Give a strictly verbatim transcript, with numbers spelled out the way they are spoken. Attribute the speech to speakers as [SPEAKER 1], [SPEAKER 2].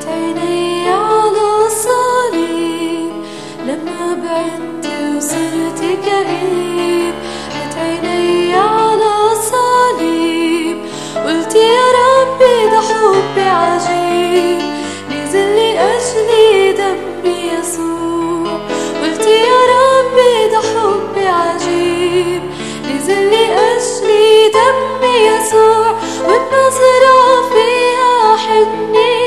[SPEAKER 1] عيني على الصليب لما بعدت وصرت كئيب. حط عيني على الصليب قلت يا ربي ده حبي عجيب، نزل لأجلي دم يسوع. قلت يا ربي ده حبي عجيب، نزل لأجلي دم يسوع، والنظرة فيها حنين